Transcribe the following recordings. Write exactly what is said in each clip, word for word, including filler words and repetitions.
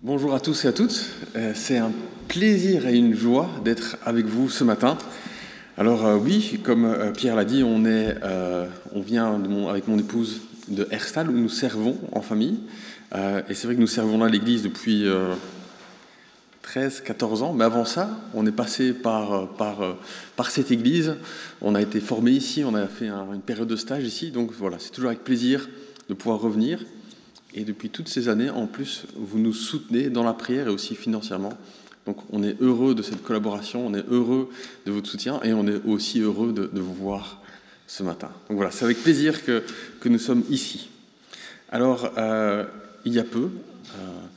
Bonjour à tous et à toutes. Euh, c'est un plaisir et une joie d'être avec vous ce matin. Alors euh, oui, comme euh, Pierre l'a dit, on, est, euh, on vient de mon, avec mon épouse de Herstal où nous servons en famille. Euh, et c'est vrai que nous servons là à l'église depuis euh, treize quatorze ans. Mais avant ça, on est passé par, par, par cette église. On a été formé ici, on a fait un, une période de stage ici. Donc voilà, c'est toujours avec plaisir de pouvoir revenir. Et depuis toutes ces années, en plus, vous nous soutenez dans la prière et aussi financièrement. Donc on est heureux de cette collaboration, on est heureux de votre soutien et on est aussi heureux de, de vous voir ce matin. Donc voilà, c'est avec plaisir que, que nous sommes ici. Alors, euh, il y a peu, euh,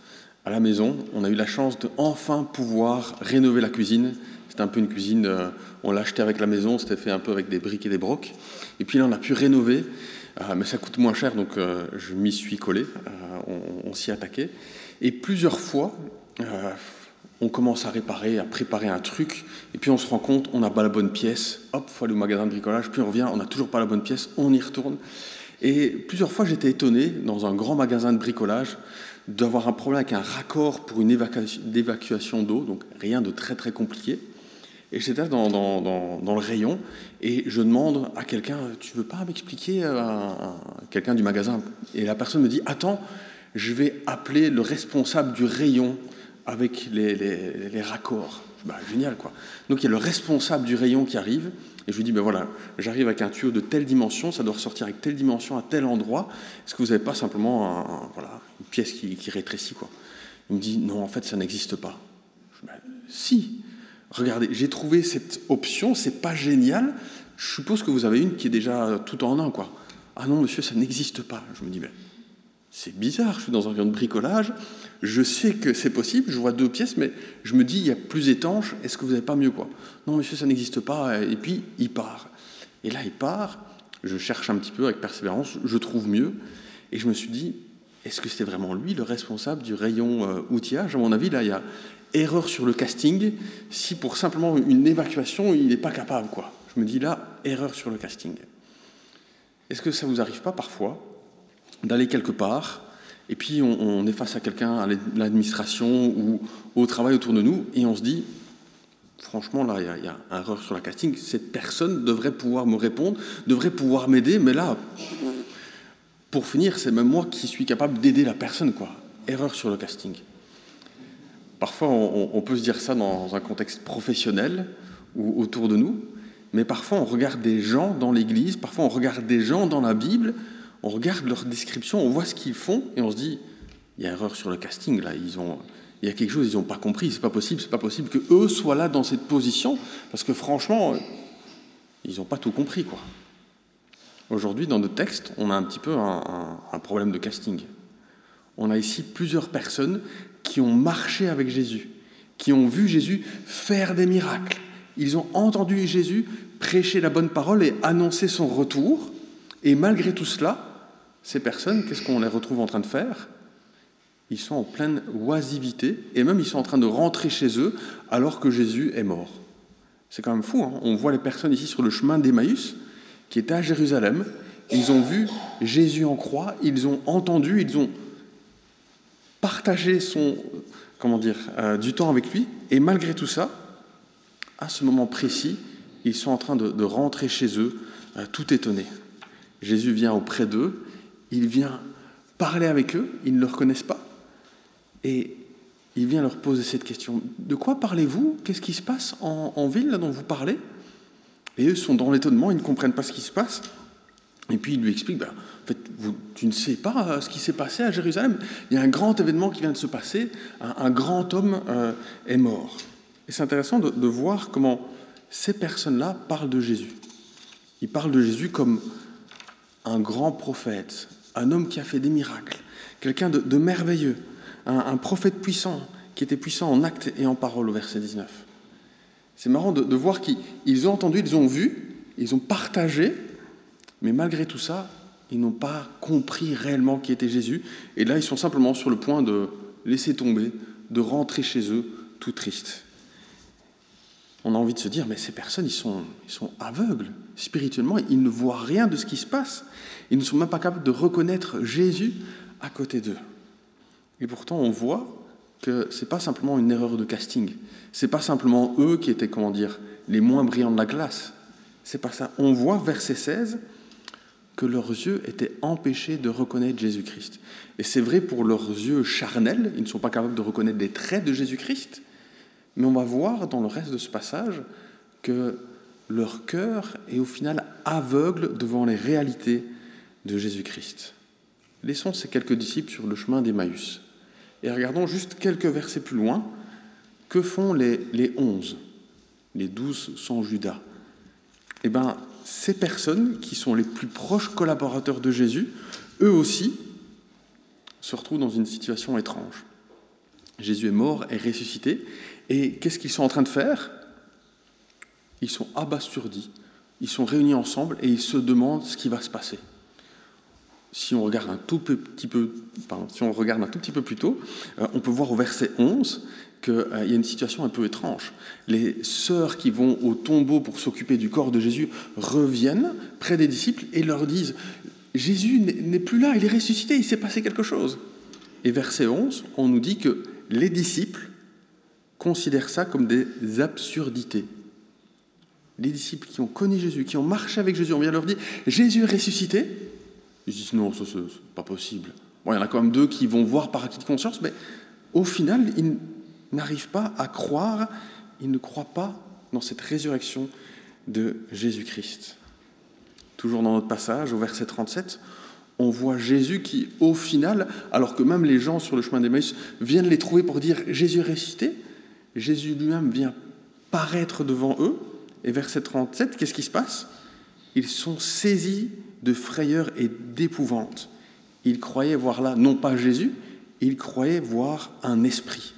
à la maison, on a eu la chance de enfin pouvoir rénover la cuisine. C'était un peu une cuisine, euh, on l'a achetée avec la maison, c'était fait un peu avec des briques et des brocs. Et puis là, on a pu rénover. Euh, mais ça coûte moins cher, donc euh, je m'y suis collé, euh, on, on s'y attaquait. Et plusieurs fois, euh, on commence à réparer, à préparer un truc, et puis on se rend compte, on n'a pas la bonne pièce, hop, il faut aller au magasin de bricolage, puis on revient, on n'a toujours pas la bonne pièce, on y retourne. Et plusieurs fois, j'étais étonné, dans un grand magasin de bricolage, d'avoir un problème avec un raccord pour une évacuation, d'évacuation d'eau, donc rien de très très compliqué. Et j'étais dans, dans, dans, dans le rayon et je demande à quelqu'un, tu veux pas m'expliquer, à, à quelqu'un du magasin? Et la personne me dit, attends, je vais appeler le responsable du rayon avec les, les, les raccords. Bah, génial, quoi. Donc il y a le responsable du rayon qui arrive et je lui dis, ben voilà, j'arrive avec un tuyau de telle dimension, ça doit ressortir avec telle dimension à tel endroit. Est-ce que vous n'avez pas simplement un, un, voilà, une pièce qui, qui rétrécit, quoi? Il me dit, non, en fait, ça n'existe pas. Je dis, ben, si. Regardez, j'ai trouvé cette option, c'est pas génial. Je suppose que vous avez une qui est déjà tout en un, quoi. Ah non, monsieur, ça n'existe pas. Je me dis, mais c'est bizarre, je suis dans un rayon de bricolage, je sais que c'est possible, je vois deux pièces, mais je me dis, il y a plus étanche, est-ce que vous n'avez pas mieux, quoi? Non, monsieur, ça n'existe pas. Et puis, il part. Et là, il part, je cherche un petit peu avec persévérance, je trouve mieux. Et je me suis dit, est-ce que c'était vraiment lui, le responsable du rayon euh, outillage? À mon avis, là, il y a erreur sur le casting, si pour simplement une évacuation, il n'est pas capable, quoi. Je me dis là, erreur sur le casting. Est-ce que ça ne vous arrive pas parfois d'aller quelque part, et puis on, on est face à quelqu'un, à l'administration ou au travail autour de nous, et on se dit, franchement, là, il y, y a une erreur sur le casting, cette personne devrait pouvoir me répondre, devrait pouvoir m'aider, mais là, pour finir, c'est même moi qui suis capable d'aider la personne, quoi. Erreur sur le casting. Parfois, on, on peut se dire ça dans un contexte professionnel ou autour de nous, mais parfois, on regarde des gens dans l'Église, parfois, on regarde des gens dans la Bible, on regarde leur description, on voit ce qu'ils font, et on se dit, il y a erreur sur le casting, là, ils ont, il y a quelque chose, ils n'ont pas compris, c'est pas possible, c'est pas possible qu'eux soient là dans cette position, parce que franchement, ils n'ont pas tout compris, quoi. Aujourd'hui, dans notre texte, on a un petit peu un, un, un problème de casting. On a ici plusieurs personnes qui ont marché avec Jésus, qui ont vu Jésus faire des miracles. Ils ont entendu Jésus prêcher la bonne parole et annoncer son retour. Et malgré tout cela, ces personnes, qu'est-ce qu'on les retrouve en train de faire? Ils sont en pleine oisivité et même ils sont en train de rentrer chez eux alors que Jésus est mort. C'est quand même fou, hein? On voit les personnes ici sur le chemin d'Emmaüs qui étaient à Jérusalem. Ils ont vu Jésus en croix, ils ont entendu, ils ont partager son, comment dire, euh, du temps avec lui, et malgré tout ça, à ce moment précis, ils sont en train de, de rentrer chez eux, euh, tout étonnés. Jésus vient auprès d'eux, il vient parler avec eux, ils ne le reconnaissent pas, et il vient leur poser cette question. De quoi parlez-vous? Qu'est-ce qui se passe en, en ville, là, dont vous parlez? Et eux sont dans l'étonnement, ils ne comprennent pas ce qui se passe. Et puis il lui explique, ben, en fait, vous, tu ne sais pas ce qui s'est passé à Jérusalem. Il y a un grand événement qui vient de se passer, un, un grand homme euh, est mort. Et c'est intéressant de, de voir comment ces personnes-là parlent de Jésus. Ils parlent de Jésus comme un grand prophète, un homme qui a fait des miracles, quelqu'un de, de merveilleux, un, un prophète puissant, qui était puissant en actes et en paroles au verset dix-neuf. C'est marrant de, de voir qu'ils ont entendu, ils ont vu, ils ont partagé, mais malgré tout ça, ils n'ont pas compris réellement qui était Jésus. Et là, ils sont simplement sur le point de laisser tomber, de rentrer chez eux, tout tristes. On a envie de se dire, mais ces personnes, ils sont, ils sont aveugles. Spirituellement, ils ne voient rien de ce qui se passe. Ils ne sont même pas capables de reconnaître Jésus à côté d'eux. Et pourtant, on voit que ce n'est pas simplement une erreur de casting. Ce n'est pas simplement eux qui étaient, comment dire, les moins brillants de la classe. C'est pas ça. On voit, verset seize, que leurs yeux étaient empêchés de reconnaître Jésus-Christ. Et c'est vrai pour leurs yeux charnels, ils ne sont pas capables de reconnaître les traits de Jésus-Christ, mais on va voir dans le reste de ce passage que leur cœur est au final aveugle devant les réalités de Jésus-Christ. Laissons ces quelques disciples sur le chemin d'Emmaüs. Et regardons juste quelques versets plus loin, que font les, les onze, les douze sans Judas? Eh bien, ces personnes qui sont les plus proches collaborateurs de Jésus, eux aussi, se retrouvent dans une situation étrange. Jésus est mort et ressuscité, et qu'est-ce qu'ils sont en train de faire? Ils sont abasourdis, ils sont réunis ensemble et ils se demandent ce qui va se passer. Si on regarde un tout petit peu, pardon, si on regarde un tout petit peu plus tôt, euh, on peut voir au verset onze qu'il euh, y a une situation un peu étrange. Les sœurs qui vont au tombeau pour s'occuper du corps de Jésus reviennent près des disciples et leur disent « Jésus n'est plus là, il est ressuscité, il s'est passé quelque chose. » Et verset onze, on nous dit que les disciples considèrent ça comme des absurdités. Les disciples qui ont connu Jésus, qui ont marché avec Jésus, on vient leur dire « Jésus est ressuscité ?» Ils disent « Non, ça, c'est pas possible. » Bon, il y en a quand même deux qui vont voir par acquis de conscience, mais au final, ils n'arrivent pas à croire, ils ne croient pas dans cette résurrection de Jésus-Christ. Toujours dans notre passage, au verset trente-sept, on voit Jésus qui, au final, alors que même les gens sur le chemin d'Emmaüs viennent les trouver pour dire « Jésus est ressuscité », Jésus lui-même vient paraître devant eux, et verset trente-sept, qu'est-ce qui se passe? Ils sont saisis de frayeur et d'épouvante. Ils croyaient voir là, non pas Jésus, ils croyaient voir un esprit.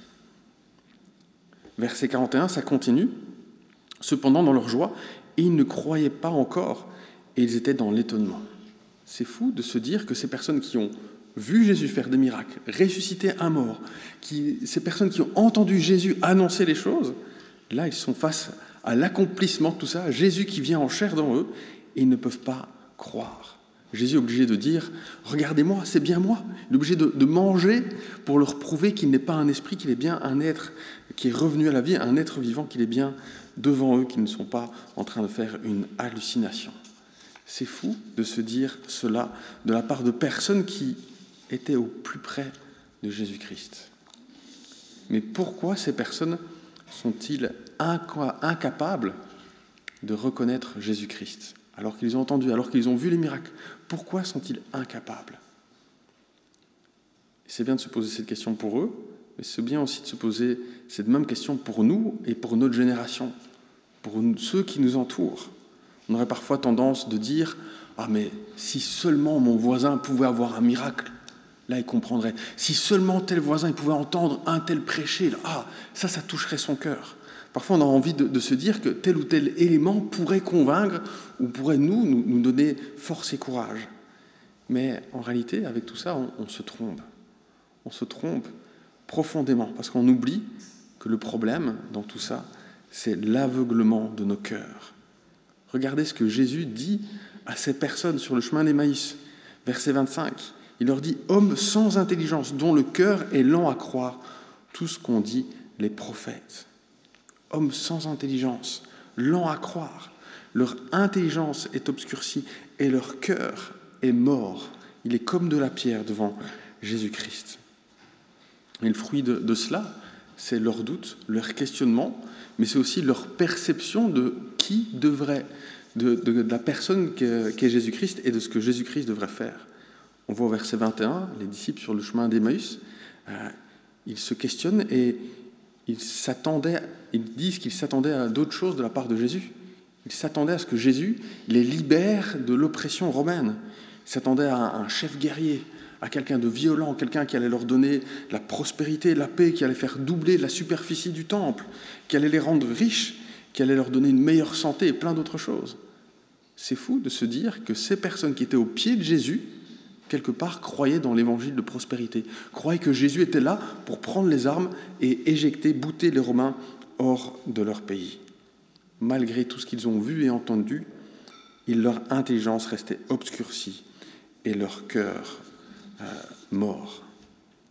Verset quarante et un, ça continue. Cependant, dans leur joie, ils ne croyaient pas encore et ils étaient dans l'étonnement. C'est fou de se dire que ces personnes qui ont vu Jésus faire des miracles, ressusciter un mort, qui, ces personnes qui ont entendu Jésus annoncer les choses, là, ils sont face à l'accomplissement de tout ça, Jésus qui vient en chair dans eux, et ils ne peuvent pas croire. Jésus est obligé de dire « Regardez-moi, c'est bien moi ». Il est obligé de, de manger pour leur prouver qu'il n'est pas un esprit, qu'il est bien un être qui est revenu à la vie, un être vivant, qu'il est bien devant eux, qu'ils ne sont pas en train de faire une hallucination. C'est fou de se dire cela de la part de personnes qui étaient au plus près de Jésus-Christ. Mais pourquoi ces personnes sont-ils incapables de reconnaître Jésus-Christ ? Alors qu'ils ont entendu, alors qu'ils ont vu les miracles, pourquoi sont-ils incapables? C'est bien de se poser cette question pour eux, mais c'est bien aussi de se poser cette même question pour nous et pour notre génération, pour ceux qui nous entourent. On aurait parfois tendance de dire « Ah, mais si seulement mon voisin pouvait avoir un miracle, là, il comprendrait. Si seulement tel voisin il pouvait entendre un tel prêcher, là, ah, ça, ça toucherait son cœur. » Parfois, on a envie de, de se dire que tel ou tel élément pourrait convaincre ou pourrait nous, nous, nous donner force et courage. Mais en réalité, avec tout ça, on, on se trompe. On se trompe profondément parce qu'on oublie que le problème dans tout ça, c'est l'aveuglement de nos cœurs. Regardez ce que Jésus dit à ces personnes sur le chemin d'Emmaüs. Verset vingt-cinq, il leur dit « Hommes sans intelligence, dont le cœur est lent à croire tout ce qu'ont dit les prophètes. » Hommes sans intelligence, lents à croire. Leur intelligence est obscurcie et leur cœur est mort. Il est comme de la pierre devant Jésus-Christ. Et le fruit de, de cela, c'est leur doute, leur questionnement, mais c'est aussi leur perception de qui devrait, de, de, de la personne qu'est, qu'est Jésus-Christ et de ce que Jésus-Christ devrait faire. On voit au verset vingt et un, les disciples sur le chemin d'Emmaüs, euh, ils se questionnent et ils s'attendaient, ils disent qu'ils s'attendaient à d'autres choses de la part de Jésus. Ils s'attendaient à ce que Jésus les libère de l'oppression romaine. Ils s'attendaient à un chef guerrier, à quelqu'un de violent, quelqu'un qui allait leur donner la prospérité, la paix, qui allait faire doubler la superficie du temple, qui allait les rendre riches, qui allait leur donner une meilleure santé et plein d'autres choses. C'est fou de se dire que ces personnes qui étaient au pied de Jésus, quelque part, croyaient dans l'évangile de prospérité, croyaient que Jésus était là pour prendre les armes et éjecter, bouter les Romains hors de leur pays. Malgré tout ce qu'ils ont vu et entendu, leur intelligence restait obscurcie et leur cœur euh, mort.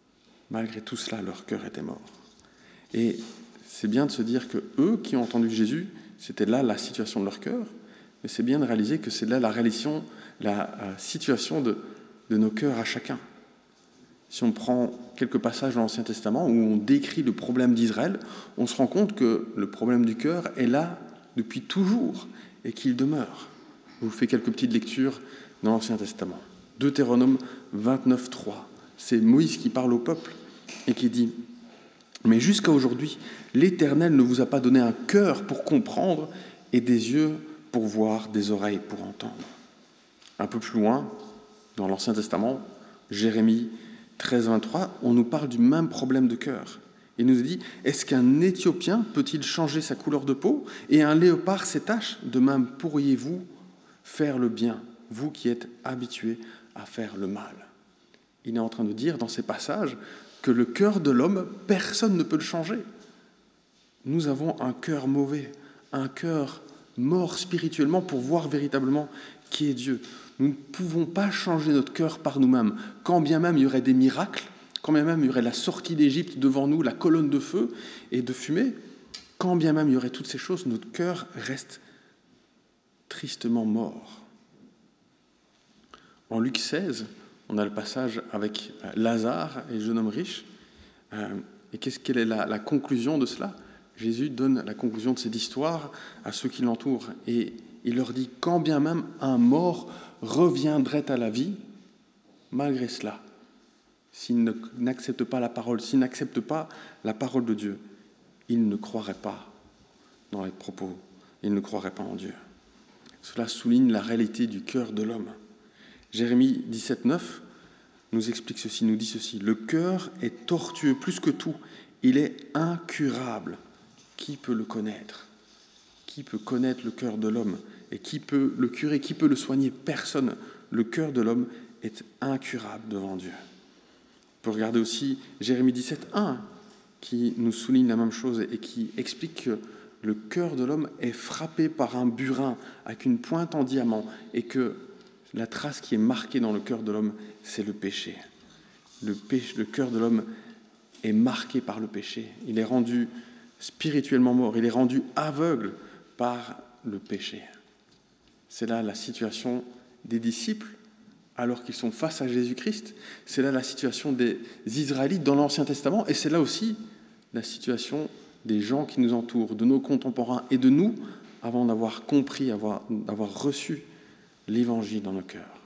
Malgré tout cela, leur cœur était mort. Et c'est bien de se dire que eux qui ont entendu Jésus, c'était là la situation de leur cœur, mais c'est bien de réaliser que c'est là la, réalisation, la situation de, de nos cœurs à chacun. Si on prend quelques passages dans l'Ancien Testament où on décrit le problème d'Israël, on se rend compte que le problème du cœur est là depuis toujours et qu'il demeure. Je vous fais quelques petites lectures dans l'Ancien Testament. Deutéronome vingt-neuf, trois. C'est Moïse qui parle au peuple et qui dit « Mais jusqu'à aujourd'hui, l'Éternel ne vous a pas donné un cœur pour comprendre et des yeux pour voir, des oreilles pour entendre. » Un peu plus loin, dans l'Ancien Testament, Jérémie treize, vingt-trois, on nous parle du même problème de cœur. Il nous dit « Est-ce qu'un Éthiopien peut-il changer sa couleur de peau et un léopard ses taches? De même pourriez-vous faire le bien, vous qui êtes habitués à faire le mal. » Il est en train de dire dans ces passages que le cœur de l'homme, personne ne peut le changer. Nous avons un cœur mauvais, un cœur mort spirituellement pour voir véritablement qui est Dieu. Nous ne pouvons pas changer notre cœur par nous-mêmes. Quand bien même il y aurait des miracles, quand bien même il y aurait la sortie d'Égypte devant nous, la colonne de feu et de fumée, quand bien même il y aurait toutes ces choses, notre cœur reste tristement mort. En Luc seize, on a le passage avec Lazare et le jeune homme riche. Et qu'est-ce, quelle est la, la conclusion de cela ? Jésus donne la conclusion de cette histoire à ceux qui l'entourent. Et il leur dit, quand bien même un mort reviendrait à la vie, malgré cela, s'il ne, n'accepte pas la parole, s'il n'accepte pas la parole de Dieu, il ne croirait pas dans les propos, il ne croirait pas en Dieu. Cela souligne la réalité du cœur de l'homme. Jérémie dix-sept, neuf nous explique ceci, nous dit ceci. « Le cœur est tortueux plus que tout, il est incurable. Qui peut le connaître ? Qui peut connaître le cœur de l'homme ? Et qui peut le curer ? Qui peut le soigner ? Personne. Le cœur de l'homme est incurable devant Dieu. » On peut regarder aussi Jérémie dix-sept, un, qui nous souligne la même chose et qui explique que le cœur de l'homme est frappé par un burin avec une pointe en diamant et que la trace qui est marquée dans le cœur de l'homme, c'est le péché. Le, péché, le cœur de l'homme est marqué par le péché. Il est rendu spirituellement mort, il est rendu aveugle par le péché. C'est là la situation des disciples alors qu'ils sont face à Jésus-Christ. C'est là la situation des Israélites dans l'Ancien Testament et c'est là aussi la situation des gens qui nous entourent, de nos contemporains et de nous avant d'avoir compris, avoir, d'avoir reçu l'Évangile dans nos cœurs.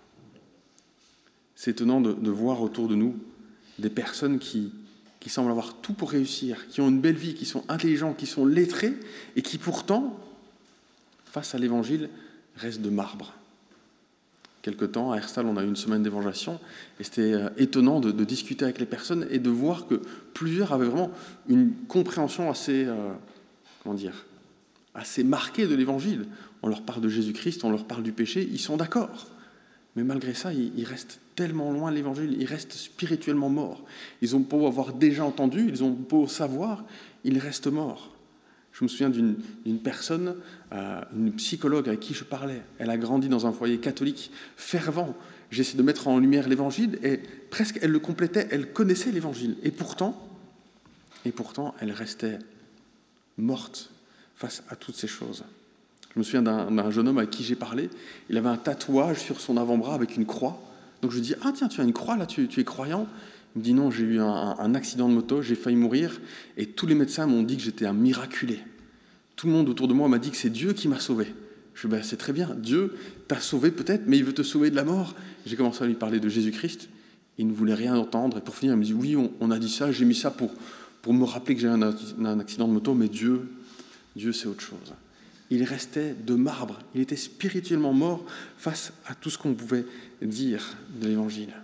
C'est étonnant de, de voir autour de nous des personnes qui, qui semblent avoir tout pour réussir, qui ont une belle vie, qui sont intelligents, qui sont lettrés, et qui pourtant, face à l'Évangile, restent de marbre. Quelque temps, à Herstal, on a eu une semaine d'évangélisation, et c'était étonnant de, de discuter avec les personnes et de voir que plusieurs avaient vraiment une compréhension assez, euh, comment dire, assez marquée de l'Évangile. On leur parle de Jésus-Christ, on leur parle du péché, ils sont d'accord. Mais malgré ça, ils restent tellement loin de l'Évangile, ils restent spirituellement morts. Ils ont beau avoir déjà entendu, ils ont beau savoir, ils restent morts. Je me souviens d'une, d'une personne, euh, une psychologue avec qui je parlais. Elle a grandi dans un foyer catholique fervent. J'essaie de mettre en lumière l'Évangile et presque elle le complétait, elle connaissait l'Évangile. Et pourtant, et pourtant, elle restait morte face à toutes ces choses. Je me souviens d'un, d'un jeune homme avec qui j'ai parlé. Il avait un tatouage sur son avant-bras avec une croix. Donc je lui dis « Ah tiens, tu as une croix là, tu, tu es croyant ?» Il me dit « Non, j'ai eu un, un accident de moto, j'ai failli mourir et tous les médecins m'ont dit que j'étais un miraculé. Tout le monde autour de moi m'a dit que c'est Dieu qui m'a sauvé. » Je dis ben, « C'est très bien, Dieu t'a sauvé peut-être, mais il veut te sauver de la mort. » J'ai commencé à lui parler de Jésus-Christ. Il ne voulait rien entendre. Et pour finir, il me dit « Oui, on, on a dit ça, j'ai mis ça pour, pour me rappeler que j'ai un, un accident de moto, mais Dieu, Dieu c'est autre chose. » Il restait de marbre. Il était spirituellement mort face à tout ce qu'on pouvait dire de l'Évangile.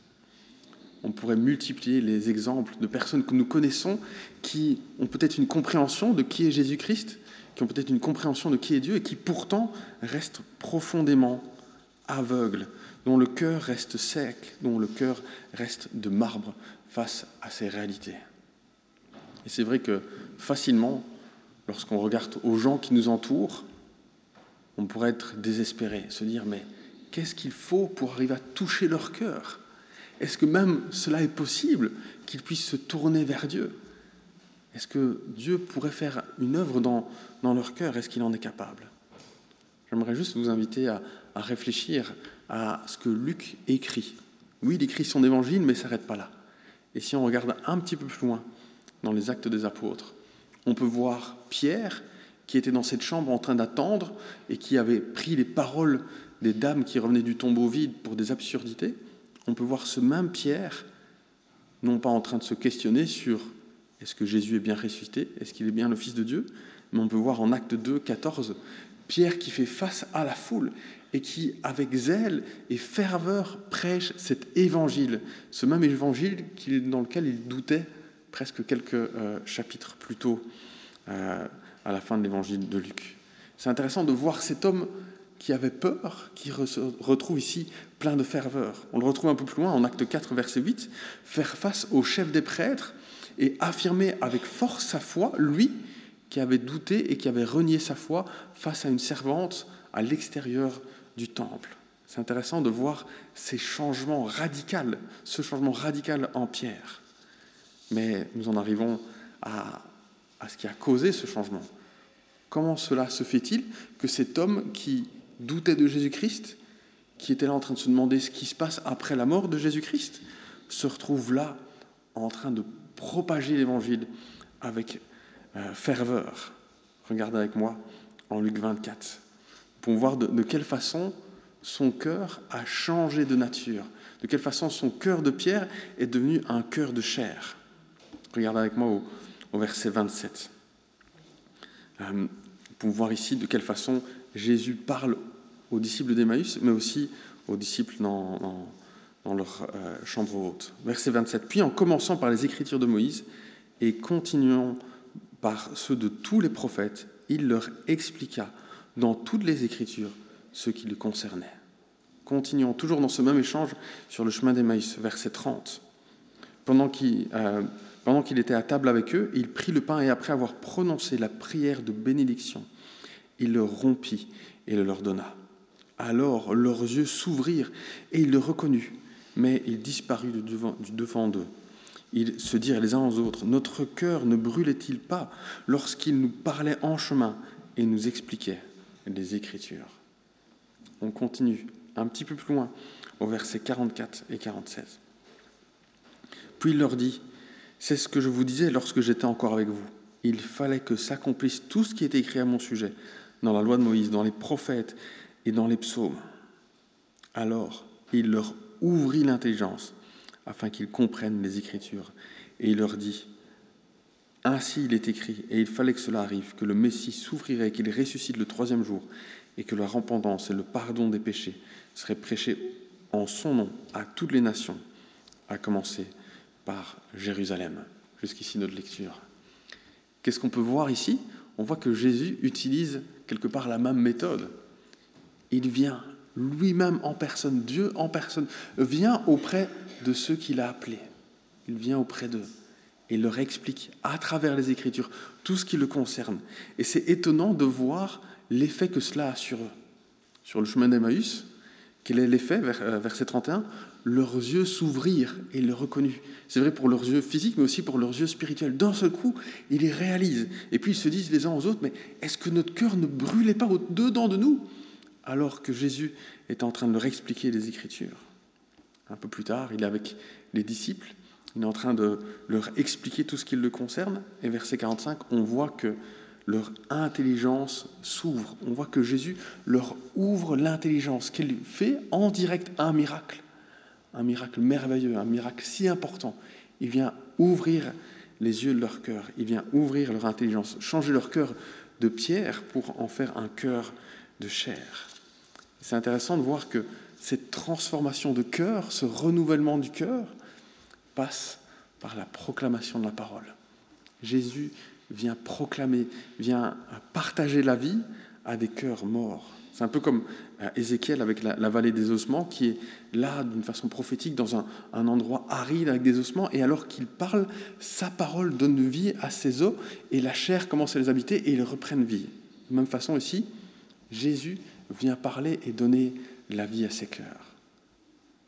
On pourrait multiplier les exemples de personnes que nous connaissons qui ont peut-être une compréhension de qui est Jésus-Christ, qui ont peut-être une compréhension de qui est Dieu et qui pourtant restent profondément aveugles, dont le cœur reste sec, dont le cœur reste de marbre face à ces réalités. Et c'est vrai que facilement, lorsqu'on regarde aux gens qui nous entourent, on pourrait être désespéré, se dire « Mais qu'est-ce qu'il faut pour arriver à toucher leur cœur ? Est-ce que même cela est possible, qu'ils puissent se tourner vers Dieu? Est-ce que Dieu pourrait faire une œuvre dans, dans leur cœur? Est-ce qu'il en est capable? J'aimerais juste vous inviter à, à réfléchir à ce que Luc écrit. Oui, il écrit son évangile, mais il ne s'arrête pas là. Et si on regarde un petit peu plus loin, dans les Actes des Apôtres, on peut voir Pierre, qui était dans cette chambre en train d'attendre et qui avait pris les paroles des dames qui revenaient du tombeau vide pour des absurdités. On peut voir ce même Pierre, non pas en train de se questionner sur est-ce que Jésus est bien ressuscité, est-ce qu'il est bien le Fils de Dieu, mais on peut voir en Acte deux, quatorze, Pierre qui fait face à la foule et qui, avec zèle et ferveur, prêche cet évangile, ce même évangile dans lequel il doutait presque quelques euh, chapitres plus tôt, euh, à la fin de l'évangile de Luc. C'est intéressant de voir cet homme qui avait peur, qui se retrouve ici plein de ferveur. On le retrouve un peu plus loin, en Acte quatre, verset huit, faire face au chef des prêtres et affirmer avec force sa foi, lui qui avait douté et qui avait renié sa foi face à une servante à l'extérieur du temple. C'est intéressant de voir ces changements radicaux, ce changement radical en Pierre. Mais nous en arrivons à, à ce qui a causé ce changement. Comment cela se fait-il que cet homme qui doutait de Jésus-Christ, qui était là en train de se demander ce qui se passe après la mort de Jésus-Christ, se retrouve là en train de propager l'évangile avec euh, ferveur? Regardez avec moi en Luc vingt-quatre, pour voir de, de quelle façon son cœur a changé de nature, de quelle façon son cœur de pierre est devenu un cœur de chair. Regardez avec moi au, au verset vingt-sept. Euh, pour voir ici de quelle façon Jésus parle aux disciples d'Emmaüs, mais aussi aux disciples dans, dans, dans leur euh, chambre haute. Verset vingt-sept. Puis en commençant par les Écritures de Moïse et continuant par ceux de tous les prophètes, il leur expliqua dans toutes les Écritures ce qui le concernait. Continuons toujours dans ce même échange sur le chemin d'Emmaüs, verset trente. Pendant qu'il, euh, pendant qu'il était à table avec eux, il prit le pain et après avoir prononcé la prière de bénédiction, il le rompit et le leur donna. Alors leurs yeux s'ouvrirent et ils le reconnurent, mais il disparut du devant, du devant d'eux. Ils se dirent les uns aux autres, « Notre cœur ne brûlait-il pas lorsqu'il nous parlait en chemin et nous expliquait les Écritures ?» On continue un petit peu plus loin, au verset quarante-quatre et quarante-seize. Puis il leur dit, « C'est ce que je vous disais lorsque j'étais encore avec vous. Il fallait que s'accomplisse tout ce qui est écrit à mon sujet, dans la loi de Moïse, dans les prophètes et dans les psaumes. » Alors il leur ouvrit l'intelligence, afin qu'ils comprennent les Écritures. Et il leur dit, « Ainsi il est écrit, et il fallait que cela arrive, que le Messie souffrirait, qu'il ressuscite le troisième jour, et que la repentance et le pardon des péchés seraient prêchés en son nom à toutes les nations, à commencer par Jérusalem. » Jusqu'ici notre lecture. Qu'est-ce qu'on peut voir ici? On voit que Jésus utilise quelque part la même méthode. Il vient lui-même en personne, Dieu en personne, vient auprès de ceux qu'il a appelés. Il vient auprès d'eux et leur explique à travers les Écritures tout ce qui le concerne. Et c'est étonnant de voir l'effet que cela a sur eux. Sur le chemin d'Emmaüs, quel est l'effet, verset trente et un? Leurs yeux s'ouvrirent et ils le reconnurent. C'est vrai pour leurs yeux physiques, mais aussi pour leurs yeux spirituels. D'un seul coup, ils les réalisent. Et puis ils se disent les uns aux autres, mais est-ce que notre cœur ne brûlait pas au-dedans de nous? Alors que Jésus est en train de leur expliquer les Écritures. Un peu plus tard, il est avec les disciples, il est en train de leur expliquer tout ce qui le concerne. Et verset quarante-cinq, on voit que leur intelligence s'ouvre. On voit que Jésus leur ouvre l'intelligence, qu'il fait en direct un miracle. Un miracle merveilleux, un miracle si important. Il vient ouvrir les yeux de leur cœur, il vient ouvrir leur intelligence, changer leur cœur de pierre pour en faire un cœur de chair. C'est intéressant de voir que cette transformation de cœur, ce renouvellement du cœur, passe par la proclamation de la parole. Jésus vient proclamer, vient partager la vie à des cœurs morts. C'est un peu comme Ézéchiel avec la, la vallée des ossements, qui est là d'une façon prophétique dans un, un endroit aride avec des ossements, et alors qu'il parle, sa parole donne vie à ces os, et la chair commence à les habiter, et ils reprennent vie. De même façon ici, Jésus vient parler et donner la vie à ses cœurs.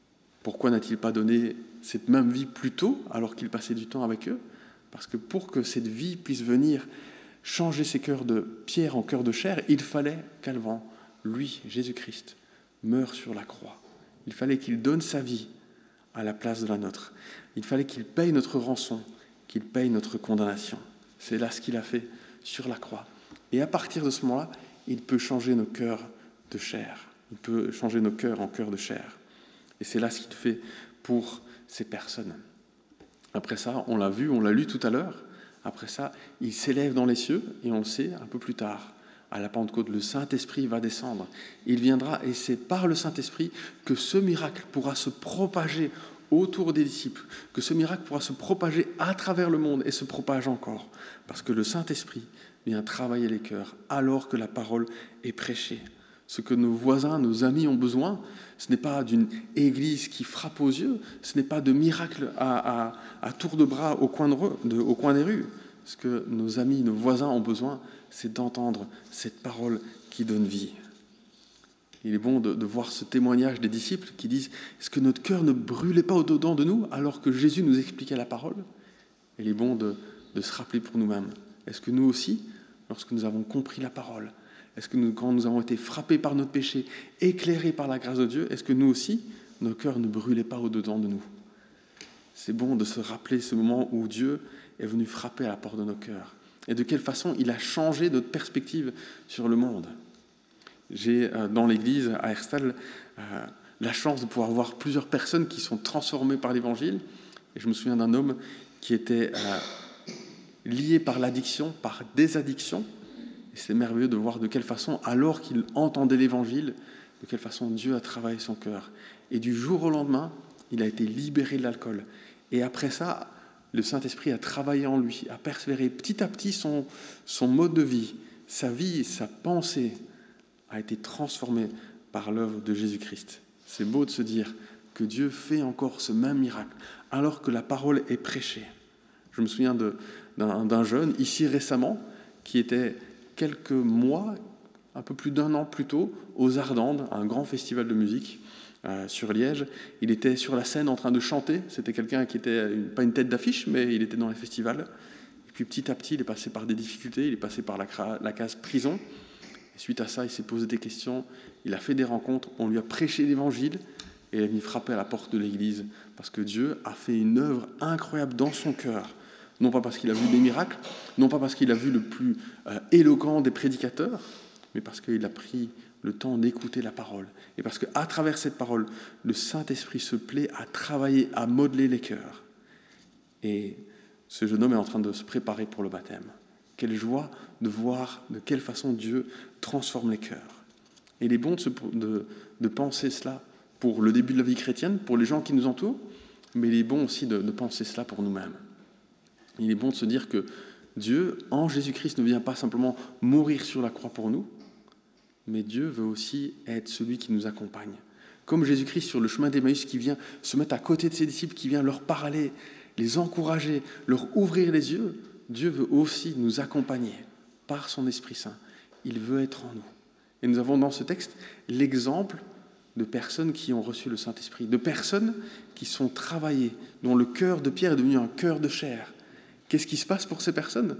Pourquoi n'a-t-il pas donné cette même vie plus tôt, alors qu'il passait du temps avec eux? Parce que pour que cette vie puisse venir changer ces cœurs de pierre en cœurs de chair, il fallait qu'Alvan, lui, Jésus-Christ, meure sur la croix. Il fallait qu'il donne sa vie à la place de la nôtre. Il fallait qu'il paye notre rançon, qu'il paye notre condamnation. C'est là ce qu'il a fait sur la croix. Et à partir de ce moment-là, il peut changer nos cœurs de chair. Il peut changer nos cœurs en cœurs de chair. Et c'est là ce qu'il fait pour ces personnes. Après ça, on l'a vu, on l'a lu tout à l'heure, après ça, il s'élève dans les cieux, et on le sait un peu plus tard, à la Pentecôte, le Saint-Esprit va descendre. Il viendra, et c'est par le Saint-Esprit que ce miracle pourra se propager autour des disciples, que ce miracle pourra se propager à travers le monde, et se propage encore, parce que le Saint-Esprit vient travailler les cœurs, alors que la parole est prêchée. Ce que nos voisins, nos amis ont besoin, ce n'est pas d'une église qui frappe aux yeux, ce n'est pas de miracles à, à, à tour de bras au coin, de, de, au coin des rues. Ce que nos amis, nos voisins ont besoin, c'est d'entendre cette parole qui donne vie. Il est bon de, de voir ce témoignage des disciples qui disent « Est-ce que notre cœur ne brûlait pas au-dedans de nous alors que Jésus nous expliquait la parole ?» Il est bon de, de se rappeler pour nous-mêmes. Est-ce que nous aussi, lorsque nous avons compris la parole, est-ce que nous, quand nous avons été frappés par notre péché, éclairés par la grâce de Dieu, est-ce que nous aussi, nos cœurs ne brûlaient pas au-dedans de nous? C'est bon de se rappeler ce moment où Dieu est venu frapper à la porte de nos cœurs. Et de quelle façon il a changé notre perspective sur le monde. J'ai, euh, dans l'église à Herstal, euh, la chance de pouvoir voir plusieurs personnes qui sont transformées par l'Évangile. Et je me souviens d'un homme qui était euh, lié par l'addiction, par des addictions. Et c'est merveilleux de voir de quelle façon, alors qu'il entendait l'Évangile, de quelle façon Dieu a travaillé son cœur. Et du jour au lendemain, il a été libéré de l'alcool. Et après ça, le Saint-Esprit a travaillé en lui, a persévéré petit à petit son, son mode de vie, sa vie, sa pensée a été transformée par l'œuvre de Jésus-Christ. C'est beau de se dire que Dieu fait encore ce même miracle, alors que la parole est prêchée. Je me souviens de, d'un, d'un jeune, ici récemment, qui était quelques mois, un peu plus d'un an plus tôt, aux Ardentes, un grand festival de musique euh, sur Liège. Il était sur la scène en train de chanter. C'était quelqu'un qui était, une, pas une tête d'affiche, mais il était dans les festivals. Et puis petit à petit, il est passé par des difficultés, il est passé par la, la case prison. Et suite à ça, il s'est posé des questions, il a fait des rencontres, on lui a prêché l'Évangile, et il est venu frapper à la porte de l'Église, parce que Dieu a fait une œuvre incroyable dans son cœur. Non pas parce qu'il a vu des miracles, non pas parce qu'il a vu le plus euh, éloquent des prédicateurs, mais parce qu'il a pris le temps d'écouter la parole. Et parce qu'à travers cette parole, le Saint-Esprit se plaît à travailler, à modeler les cœurs. Et ce jeune homme est en train de se préparer pour le baptême. Quelle joie de voir de quelle façon Dieu transforme les cœurs. Et il est bon de, se, de, de penser cela pour le début de la vie chrétienne, pour les gens qui nous entourent, mais il est bon aussi de, de penser cela pour nous-mêmes. Il est bon de se dire que Dieu, en Jésus-Christ, ne vient pas simplement mourir sur la croix pour nous, mais Dieu veut aussi être celui qui nous accompagne. Comme Jésus-Christ sur le chemin d'Emmaüs qui vient se mettre à côté de ses disciples, qui vient leur parler, les encourager, leur ouvrir les yeux, Dieu veut aussi nous accompagner par son Esprit Saint. Il veut être en nous. Et nous avons dans ce texte l'exemple de personnes qui ont reçu le Saint-Esprit, de personnes qui sont travaillées, dont le cœur de pierre est devenu un cœur de chair. Qu'est-ce qui se passe pour ces personnes?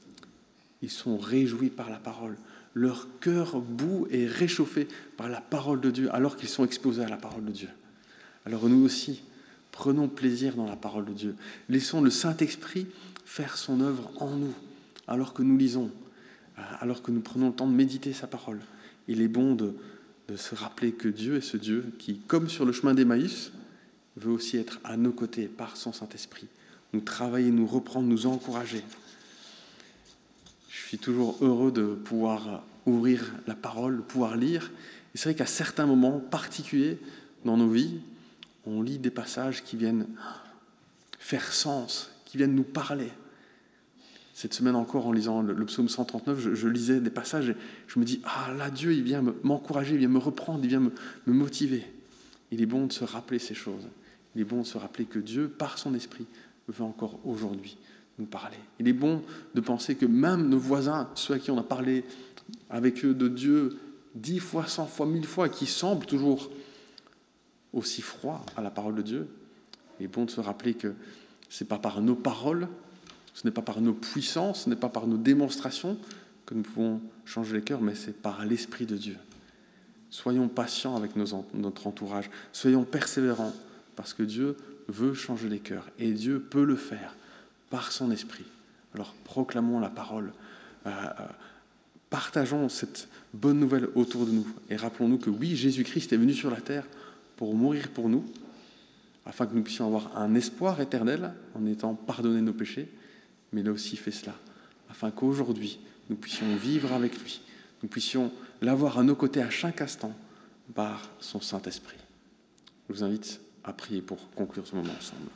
Ils sont réjouis par la parole. Leur cœur bout est réchauffé par la parole de Dieu, alors qu'ils sont exposés à la parole de Dieu. Alors nous aussi, prenons plaisir dans la parole de Dieu. Laissons le Saint-Esprit faire son œuvre en nous, alors que nous lisons, alors que nous prenons le temps de méditer sa parole. Il est bon de, de se rappeler que Dieu est ce Dieu qui, comme sur le chemin d'Emmaüs, veut aussi être à nos côtés par son Saint-Esprit, nous travailler, nous reprendre, nous encourager. Je suis toujours heureux de pouvoir ouvrir la parole, de pouvoir lire. Et c'est vrai qu'à certains moments particuliers dans nos vies, on lit des passages qui viennent faire sens, qui viennent nous parler. Cette semaine encore, en lisant le, le psaume cent trente-neuf, je, je lisais des passages et je me dis « Ah là, Dieu, il vient me, m'encourager, il vient me reprendre, il vient me, me motiver. » Il est bon de se rappeler ces choses. Il est bon de se rappeler que Dieu, par son esprit, veut encore aujourd'hui nous parler. Il est bon de penser que même nos voisins, ceux à qui on a parlé avec eux de Dieu dix fois, cent fois, mille fois, qui semblent toujours aussi froid à la parole de Dieu. Il est bon de se rappeler que ce n'est pas par nos paroles, ce n'est pas par nos puissances, ce n'est pas par nos démonstrations que nous pouvons changer les cœurs, mais c'est par l'Esprit de Dieu. Soyons patients avec nos, notre entourage, soyons persévérants, parce que Dieu veut changer les cœurs, et Dieu peut le faire par son Esprit. Alors proclamons la parole, euh, partageons cette bonne nouvelle autour de nous, et rappelons-nous que oui, Jésus-Christ est venu sur la terre pour mourir pour nous, afin que nous puissions avoir un espoir éternel en étant pardonnés de nos péchés, mais il a aussi fait cela, afin qu'aujourd'hui, nous puissions vivre avec lui, nous puissions l'avoir à nos côtés à chaque instant par son Saint-Esprit. Je vous invite à prier pour conclure ce moment ensemble.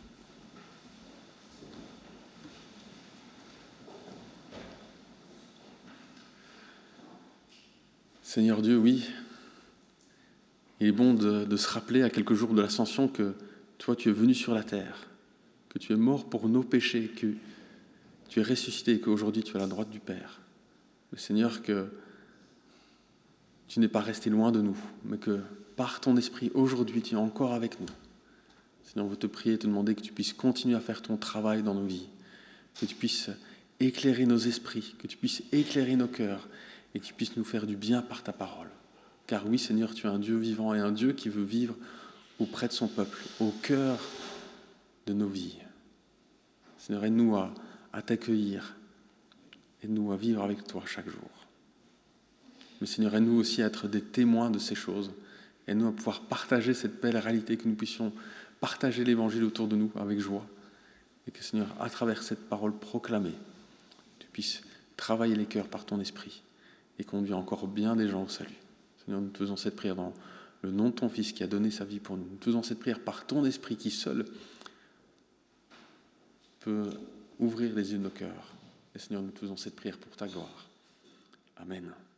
Seigneur Dieu, oui, il est bon de, de se rappeler à quelques jours de l'Ascension que toi, tu es venu sur la terre, que tu es mort pour nos péchés, que tu es ressuscité et qu'aujourd'hui tu es à la droite du Père. Mais Seigneur, que tu n'es pas resté loin de nous, mais que par ton Esprit, aujourd'hui, tu es encore avec nous. Seigneur, on veut te prier et te demander que tu puisses continuer à faire ton travail dans nos vies, que tu puisses éclairer nos esprits, que tu puisses éclairer nos cœurs et que tu puisses nous faire du bien par ta parole. Car oui, Seigneur, tu es un Dieu vivant et un Dieu qui veut vivre auprès de son peuple, au cœur de nos vies. Seigneur, aide-nous à, à t'accueillir, aide-nous à vivre avec toi chaque jour. Mais Seigneur, aide-nous aussi à être des témoins de ces choses, aide-nous à pouvoir partager cette belle réalité, que nous puissions partager l'Évangile autour de nous avec joie, et que Seigneur, à travers cette parole proclamée, tu puisses travailler les cœurs par ton esprit et conduire encore bien des gens au salut. Seigneur, nous te faisons cette prière dans le nom de ton Fils qui a donné sa vie pour nous. Nous te faisons cette prière par ton esprit qui seul peut ouvrir les yeux de nos cœurs. Et Seigneur, nous te faisons cette prière pour ta gloire. Amen.